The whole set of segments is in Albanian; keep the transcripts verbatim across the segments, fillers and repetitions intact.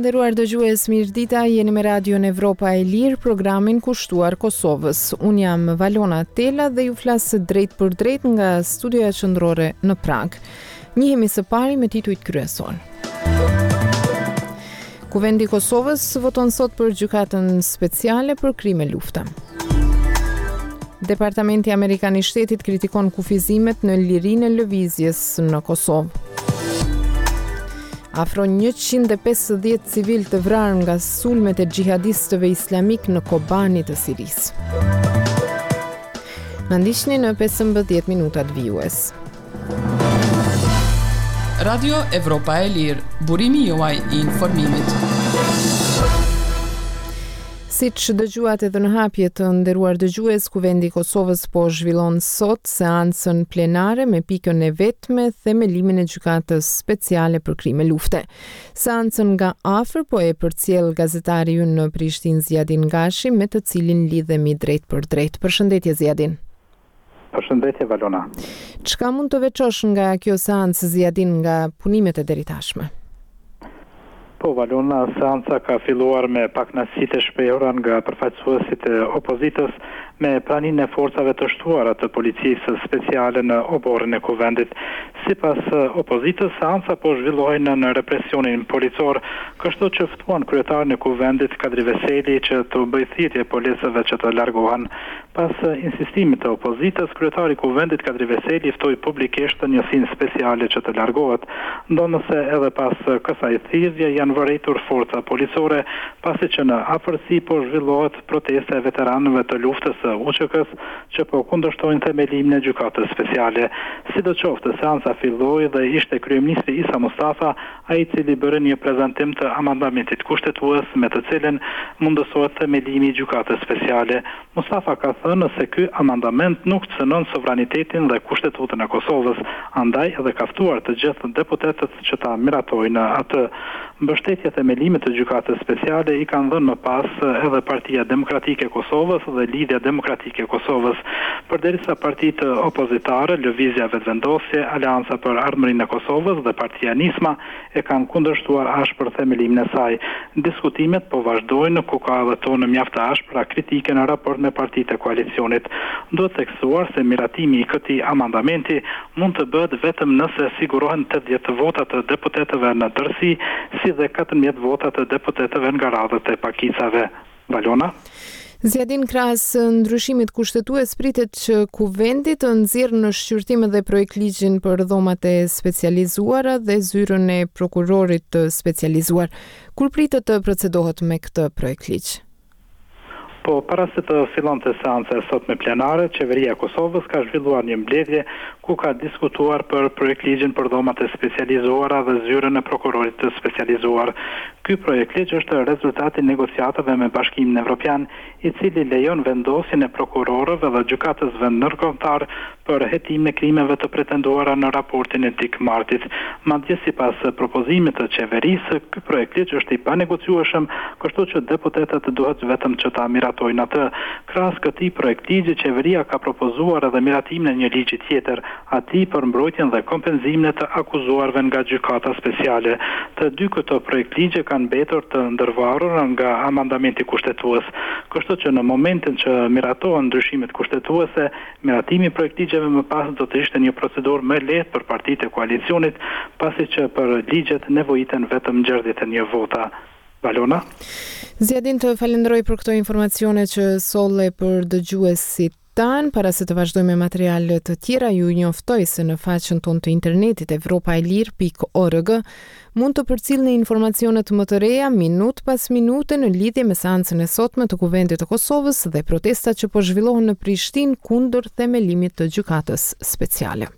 nderuar dëgjues, mirëdita, jeni me Radion Evropa e Lirë, programin kushtuar Kosovës. Unë jam Valona Tela dhe ju flas drejt për drejt nga studioja qendrore në Prag. Njihemi së pari me titujt kryesor. Kuvendi i Kosovës voton sot për gjykatën speciale për krime lufte. Departamenti Amerikan i Shtetit kritikon kufizimet në lirinë e lëvizjes në Kosovë. Afro njëqind e pesëdhjetë civil të vrarë nga sulmet e xhihadistëve islamik në Kobani të Sirisë. Na ndiqni në pesëmbëdhjetë minutat vijues. Radio Evropa e Lirë, burimi juaj i informimit. Siç dëgjuat edhe në hapje të nderuar dëgjues, Kuvendi i Kosovës po zhvillon sot seancën plenare me pikën e vetme themelimin e gjykatës speciale për krime lufte. Seancën nga afër po e përcjell gazetari ynë në Prishtinë Zjadin Gashi, me të cilin lidhemi drejt për drejt. Përshëndetje Zjadin. Përshëndetje Valona. Çka mund të veçosh nga kjo seancë Zjadin nga punimet e deritashme? Po, Valona, seanca ka filluar me pakënaqësitë e shprehura nga përfaqësuesit e opozitës me praninë e forcave të shtuara të policisë speciale në oborrin e kuvendit. Sipas opozitës, seanca po zhvillohej në represionin policor, kështu që ftuan kryetarin e kuvendit Kadri Veseli që të bëjë thirrje policëve që të largohen. Pas insistimit të opozitës, kryetari i kuvendit Kadri Veseli ftoi publikisht njësinë speciale që të largohet, ndonëse edhe pas kësaj thirrje janë vërejtur forca policore, pasi që në afërsi po zhvillohet protesta e veteranëve të luftës së U Q K-s që po kundërshtojnë themelimin e gjykatës speciale. Sidoqoftë, seanca filloi dhe ishte kryeministri Isa Mustafa, ai i cili bëri një prezantim të amandamentit kushtetues me të cilin mundësohet themelimi i gjykatës speciale. Mustafa ka thënë se ky amandament nuk cënon sovranitetin dhe kushtetutën e Kosovës, andaj edhe ka ftuar të gjithë deputetët që ta miratojnë atë. Mbështetje themelimit të gjykatës speciale i kanë dhënë më pas edhe Partia Demokratike e Kosovës dhe Lidhja Demokratike e Kosovës, përderisa partitë opozitare, Lëvizja Vetvendosje, Aleanca për Ardhmërinë e Kosovës dhe Partia Nisma e kanë kundërshtuar ashpër themelimin e saj. Diskutimet po vazhdojnë, ku ka edhe tonë mjaft të ashpra kritike në raport me partitë e koalicionit. Duhet theksuar se miratimi i këtij amandamenti mund të bëhet vetëm nëse sigurohen tetëdhjetë vota të deputetëve në tërësi, si dhe katërmbëdhjetë vota të deputetëve nga radhët e pakicave. Valona? Zjadin, krahas ndryshimit kushtetues, pritet që kuvendi të nxjerrë në shqyrtim edhe projekt ligjin për dhomat e specializuara dhe zyrën e prokurorit të specializuar. Kur pritet të procedohet me këtë projekt ligj? Po, para se të fillonte seanca e sot me plenare, qeveria e Kosovës ka zhvilluar një mbledhje ku ka diskutuar për projekt ligjin për dhomat e specializuara dhe zyrën e prokurorit të specializuar. Ky projekt ligj është rezultati i negociatave me Bashkimin Evropian, i cili lejon vendosjen e prokurorëve dhe gjykatësve ndërkombëtar për hetimin e krimeve të pretenduara në raportin e Dick Martit. Madje sipas propozimit të qeverisë, ky projekt ligj është i panegociueshëm, kështu që deputetët duhet vetëm që ta miratojnë atë. Krahas këtij projekt ligji, qeveria ka propozuar edhe miratimin e një ligji tjetër, atij për mbrojtjen dhe kompenzimin e të akuzuarve nga gjykata speciale. Të dy këto projekt ligje kanë mbetur të ndërvarur nga amandamenti kushtetues. Kështu që në momentin që miratohen ndryshimet kushtetuese, miratimi i projekt ligjeve më pas do të ishte një procedurë më lehtë për partitë e koalicionit, pasi që për ligjet nevojiten vetëm gjerdhjet e një vota. Valona? Zjadin, të falenderoj për këto informacione që solle për dëgjuesit tanë. Para se të vazhdojmë me materiale të tjera, ju njoftoj se në faqen tonë të internetit evropaelir pikë org mund të përcjellni informacionet më të reja minut pas minute në lidhje me seancën e sotme të Kuvendit të Kosovës dhe protestat që po zhvillohen në Prishtinë kundër themelimit të gjykatës speciale.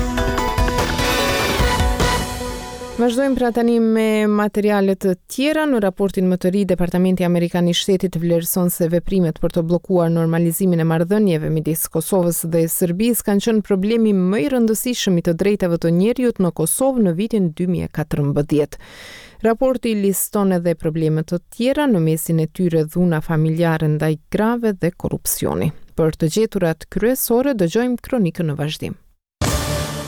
Vazhdojmë pra tani me materiale të tjera. Në raportin më të ri, Departamenti Amerikan i Shtetit vlerëson se veprimet për të bllokuar normalizimin e marrëdhënieve midis Kosovës dhe Serbisë kanë qenë problemi më i rëndësishëm i të drejtave të njerëzit në Kosovë në vitin dy mijë e katërmbëdhjetë. Raporti liston edhe probleme të tjera, në mesin e tyre dhuna familjare ndaj grave dhe korrupsioni. Për të gjeturat kryesore, dëgjojmë kronikën në vazhdim.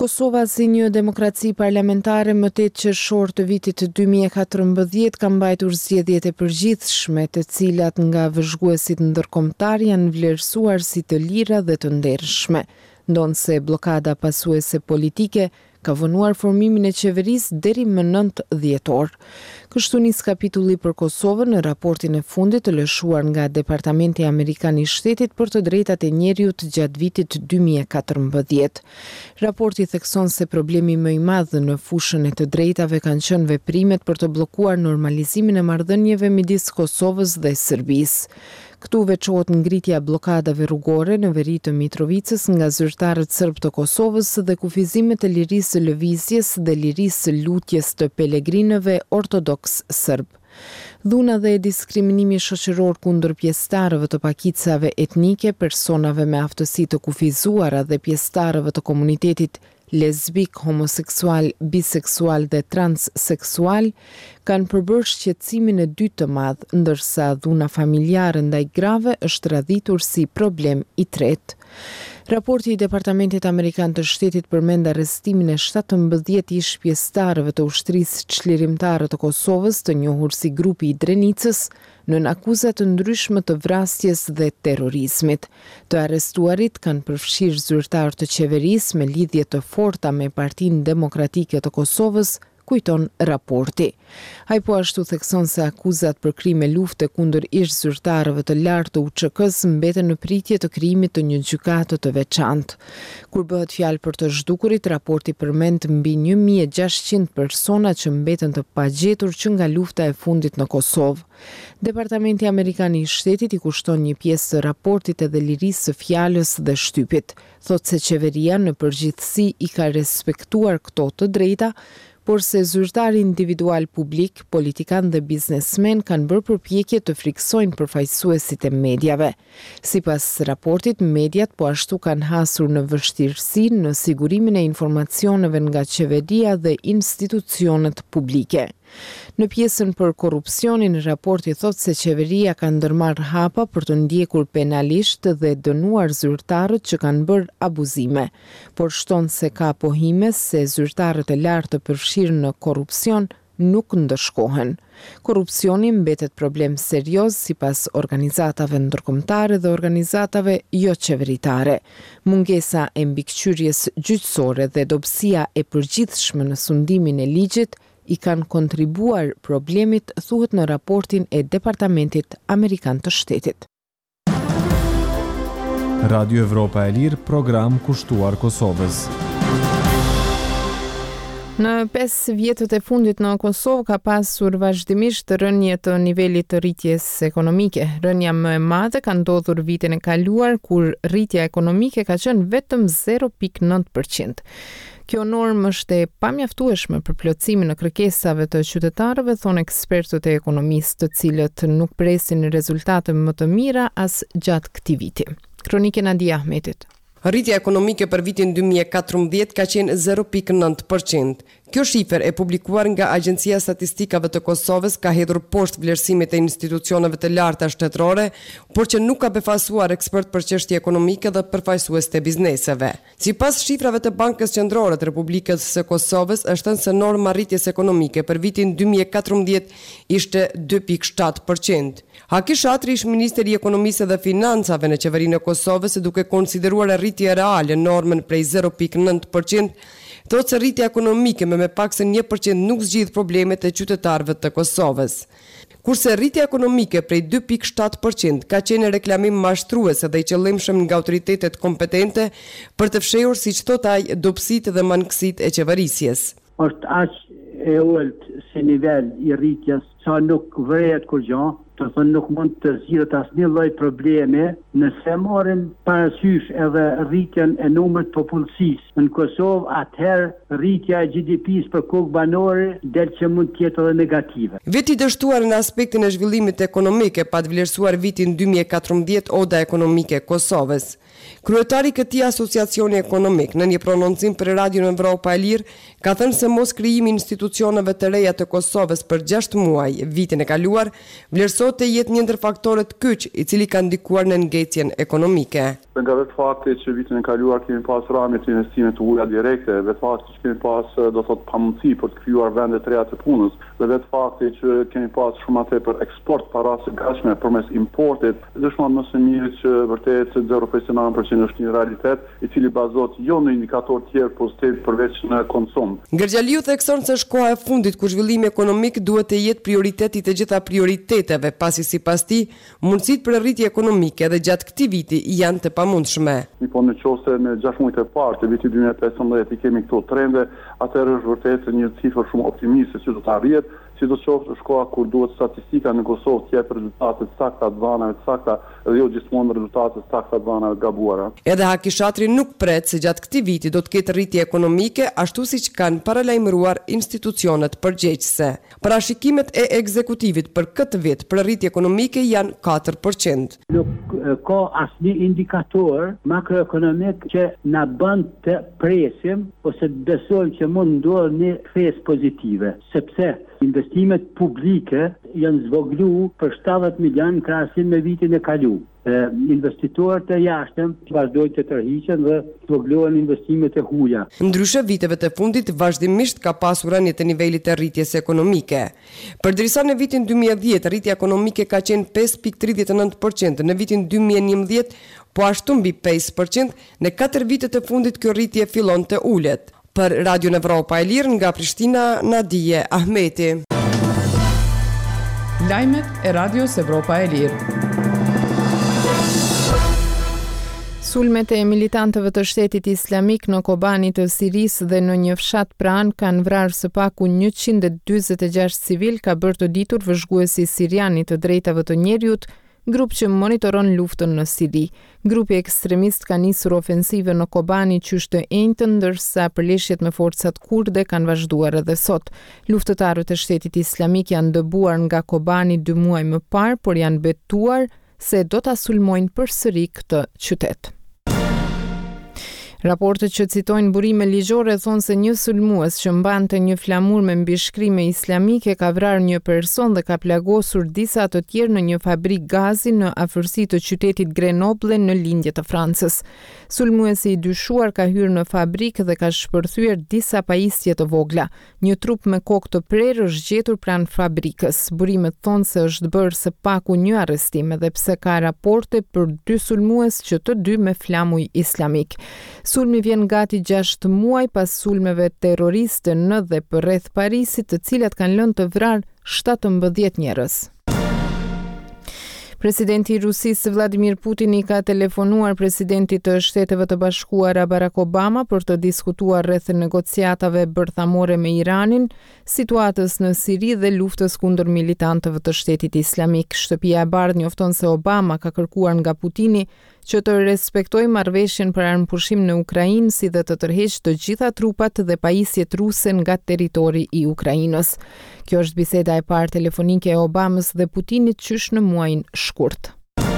Kosova si një demokraci parlamentare më tetë qershor të vitit dy mijë e katërmbëdhjetë ka mbajtur zgjedhjet e përgjithshme, të cilat nga vëzhguesit ndërkombëtar janë vlerësuar si të lira dhe të ndershme, ndonse bllokada pasuese politike ka vonuar formimin e qeverisë deri më nëntë dhjetor. Kështu nis kapitulli për Kosovën në raportin e fundit të lëshuar nga Departamenti Amerikan i Shtetit për të drejtat e njerëzit gjatë vitit dy mijë e katërmbëdhjetë. Raporti thekson se problemi më i madh në fushën e të drejtave kanë qenë veprimet për të bllokuar normalizimin e marrëdhënieve midis Kosovës dhe Serbisë. Këtu veçohet ngritja e bllokadave rrugore në veri të Mitrovicës nga zyrtarët serb të Kosovës dhe kufizimet e lirisë së lëvizjes dhe lirisë së lutjes të pelegrinëve ortodoks serb. Dhuna dhe diskriminimi shoqëror kundër pjesëtarëve të pakicave etnike, personave me aftësi të kufizuara dhe pjesëtarëve të komunitetit lesbik, homoseksual, biseksual dhe transseksual kanë përbërë shqetësimin e dytë të madh, ndërsa dhuna familjare ndaj grave është radhitur si problem i tretë. Raporti i Departamentit Amerikan të Shtetit përmend arrestimin e shtatëmbëdhjetë ish pjesëtarëve të ushtrisë çlirimtare të Kosovës, të njohur si grupi i Drenicës, nën akuza të ndryshme të vrasjes dhe terrorizmit. Të arrestuarit kanë përfshirë zyrtarë të qeverisë me lidhje të forta me Partinë Demokratike të Kosovës, kujton raporti. Ai po ashtu thekson se akuzat për krime lufte kundër ish zyrtarëve të lartë të U Ç K-s mbeten në pritje të krijimit të një gjykate të veçantë. Kur bëhet fjalë për të zhdukurit, raporti përmend mbi një mijë e gjashtëqind persona që mbeten të pagjetur që nga lufta e fundit në Kosovë. Departamenti Amerikan i Shtetit i kushton një pjesë të raportit edhe lirisë së fjalës dhe shtypit. Thotë se qeveria në përgjithësi i ka respektuar këto të drejta, por se zyrtar individual publik, politikan dhe biznesmen kanë bërë përpjekje të friksojnë përfaqësuesit e mediave. Sipas raportit, mediat po ashtu kanë hasur në vështirësi në sigurimin e informacioneve nga qeveria dhe institucionet publike. Në pjesën për korrupsionin, raporti thotë se qeveria ka ndërmarrë hapa për të ndjekur penalisht dhe dënuar zyrtarët që kanë bërë abuzime, por shton se ka pohime se zyrtarët e lartë të përfshirë në korrupsion nuk ndëshkohen. Korrupsioni mbetet problem serioz sipas organizatave ndërkombëtare dhe organizatave jo qeveritare. Mungesa e mbikëqyrjes gjyqësore dhe dobësia e përgjithshme në sundimin e ligjit i kanë kontribuar problemit, thuhet në raportin e Departamentit Amerikan të Shtetit. Radio Evropa e Lirë, program kushtuar Kosovës. Në pesë vjetët e fundit në Kosovë ka pasur vazhdimisht rënje të nivelit të rritjes ekonomike. Rënja më e madhe ka ndodhur vitin e kaluar, kur rritja ekonomike ka qenë vetëm zero pikë nëntë përqind. Kjo normë është e pamjaftueshme për plotësimin e kërkesave të qytetarëve, thonë ekspertët e ekonomisë, të cilët nuk presin rezultate më të mira as gjatë këtij viti. Kronike Nadia Ahmetit. Rritja ekonomike për vitin dy mijë e katërmbëdhjetë ka qenë zero pikë nëntë përqind. Kjo shifër e publikuar nga Agjencia e Statistikave të Kosovës ka hedhur poshtë vlerësimit e institucioneve të larta shtetërore, por që nuk ka befasuar ekspert për çështje ekonomike dhe përfaqësues të bizneseve. Sipas shifrave të Bankës Qendrore të Republikës së Kosovës, është thënë se norma rritjes ekonomike për vitin dy mijë e katërmbëdhjetë ishte dy pikë shtatë përqind. Haki Shatri, ish ministri i Ekonomisë dhe Financave në qeverinë e Kosovës, duke konsideruar rritje reale normën prej zero pikë nëntë përqind, thotë se rritja ekonomike me me pak se një përqind nuk zgjidh problemet e qytetarëve të Kosovës. Kurse rritja ekonomike prej dy pikë shtatë përqind ka qenë reklamim mashtrues dhe i qëllimshëm nga autoritetet kompetente për të fshehur, siç thot ai, dobësitë dhe mangësitë e qeverisjes. Është aq e ulët si nivel i rritjes sa nuk vëret kur gjë, të thënë nuk mund të zgjidhet asnjë lloj probleme nëse marrin parasysh edhe rritjen e numrit të popullsisë. Në Kosovë, atëherë rritja e G D P-s për kokë banore del që mund të jetë edhe negative. Viti dështuar në aspektin e zhvillimit ekonomik e pa të vlerësuar vitin dy mijë e katërmbëdhjetë Oda Ekonomike e Kosovës. Kryetari i këtij asociacioni ekonomik në një prononcim për Radio Evropa e Lirë ka thënë se mos krijimi i institucioneve të reja të Kosovës për gjashtë muaj vitin e kaluar vlerësohet të jetë një ndër faktorët kyç i cili ka ndikuar në ngecjen ekonomike. dhe nga vetë fakti që vitin e kaluar kemi pas rrëmje të investimeve të huaja direkte, vetë fakti që kemi pas do thot pamundësi për të krijuar vende të reja të punës, dhe vetë fakti që kemi pas shumë atë për eksport para së gatshme përmes importit, dëshmon më së miri që vërtet zero virgulë nëntë përqind është një realitet i cili bazohet jo në indikator tjerë pozitiv përveç në konsum. Gërgjaliu thekson se është koha e fundit ku zhvillimi ekonomik duhet të jetë prioriteti të gjitha prioriteteve, pasi sipas tij mundësitë për rritje ekonomike dhe gjatë këtij viti janë të pamundshme. Po në qoftë në gjashtë muajt e parë të vitit dy mijë e pesëmbëdhjetë i kemi këto trende, atëherë është vërtet një cifër shumë optimiste që do të arrihet, sidoqoftë është koha kur duhet statistika në Kosovë të jepë rezultate të sakta të dhanave të sakta dhe jo gjithmonë rezultate të sakta të dhanave të gabuara. Edhe Haki Shatri nuk pret se gjatë këtij viti do të ketë rritje ekonomike, ashtu siç kanë paralajmëruar institucionet përgjegjëse. Parashikimet e ekzekutivit për këtë vit për rritje ekonomike janë katër përqind. Nuk ka asnjë indikator makroekonomik që na bën të presim ose të besojmë që mund ndodhë një kthesë pozitive, sepse investimet publike janë zvoglu për shtatëdhjetë milion në krahasim me vitin e kaluar. Investitorët e jashtëm vazhdojnë të tërhiqen dhe zvoglohen investimet e huaja. Ndryshe viteve të fundit vazhdimisht ka pasur rënje të nivelit të rritjes ekonomike. Përderisa në vitin dy mijë e dhjetë rritja ekonomike ka qenë pesë pikë tridhjetë e nëntë përqind, në vitin dy mijë e njëmbëdhjetë po ashtu mbi pesë përqind, në katër vitet e fundit kjo rritje fillon të ulet. Për Radio Evropa e Lirë nga Prishtina, Nadije Ahmeti. Lajmet e Radios Evropa e Lirë. Sulmet e militantëve të shtetit islamik në Kobani të Sirisë dhe në një fshat pranë kanë vrarë së paku njëqind e dyzet e gjashtë civil, ka bërë të ditur vëzhguesi siriani të drejtave të njerëzit, grup që monitoron luftën në Siri. Grupi ekstremist ka nisur ofensive në Kobani qysh të enjtën, ndërsa përleshjet me forcat kurde kanë vazhduar edhe sot. Luftëtarët e shtetit islamik janë dëbuar nga Kobani dy muaj më parë, por janë betuar se do ta sulmojnë përsëri këtë qytet. Raportet që citojnë burime ligjore thonë se një sulmues që mbante një flamur me mbishkrime islamike ka vrarë një person dhe ka plagosur disa të tjerë në një fabrik gazi në afërsi të qytetit Grenoble në lindje të Francës. Sulmuesi i dyshuar ka hyrë në fabrik dhe ka shpërthyer disa pajisje të vogla. Një trup me kokë të prerë është gjetur pranë fabrikës. Burimet thonë se është bërë së paku një arrestim, edhe pse ka raporte për dy sulmues që të dy me flamuj islamik. Sulmi vjen gati gjashtë muaj pas sulmeve terroriste në dhe përreth Parisit, të cilat kanë lënë të vrarë shtatëmbëdhjetë njerëz. Presidenti i Rusisë Vladimir Putin i ka telefonuar presidentit të Shteteve të Bashkuara Barack Obama për të diskutuar rreth negociatave bërthamore me Iranin, situatës në Siri dhe luftës kundër militantëve të Shtetit Islamik. Shtëpia e Bardhë njofton se Obama ka kërkuar nga Putini që të respektojë marrëveshjen për armëpushim në Ukrainë, si dhe të tërheqë të gjitha trupat dhe pajisjet ruse nga territori i Ukrainës. Kjo është biseda e parë telefonike e Obamës dhe Putinit qysh në muajin shkurt.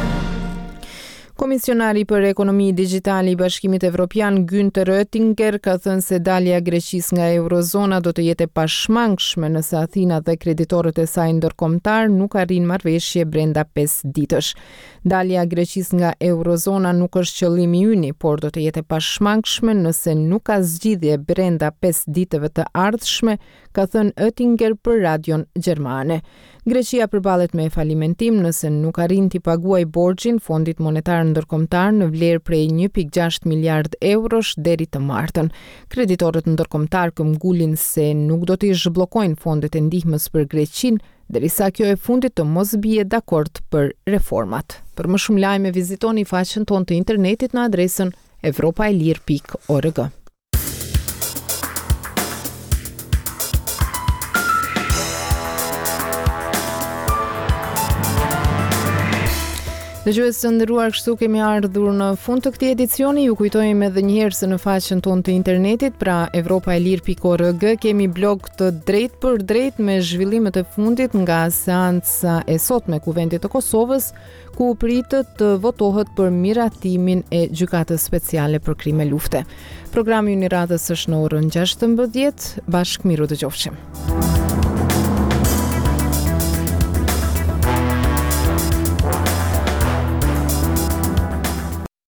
Komisionari për ekonomi digjitale i Bashkimit Evropian Günther Oettinger ka thënë se dalja e Greqisë nga eurozona do të jetë e pashmangshme nëse Athina dhe kreditorët e saj ndërkombëtar nuk arrin marrëveshje brenda pesë ditësh. Dalja e Greqisë nga eurozona nuk është qëllimi ynë, por do të jetë e pashmangshme nëse nuk ka zgjidhje brenda pesë ditëve të ardhshme, ka thënë Oettinger për radion gjermane. Greqia përballet me falimentim nëse nuk arrin t'i paguajë borxhin Fondit Monetar Ndërkombëtar në vlerë prej një pikë gjashtë miliard eurosh deri të martën. Kreditorët ndërkombëtar këmbgulin se nuk do t'i zhbllokojnë fondet e ndihmës për Greqinë, derisa kjo e fundit të mos bie dakord për reformat. Për më shumë lajme vizitoni faqen tonë të internetit në adresën evropaelir pikë org. Dëgjues të nderuar, kështu kemi ardhur në fund të këtij edicioni. Ju kujtojmë edhe një herë se në faqen tonë të internetit, pra evropaelir pikë org, kemi blog të drejt për drejt me zhvillimet e fundit nga seanca e sotme e Kuvendit të Kosovës, ku pritet të votohet për miratimin e gjykatës speciale për krime lufte. Programi i radhës është në orën gjashtëmbëdhjetë. Bashkë miru dëgjofshim.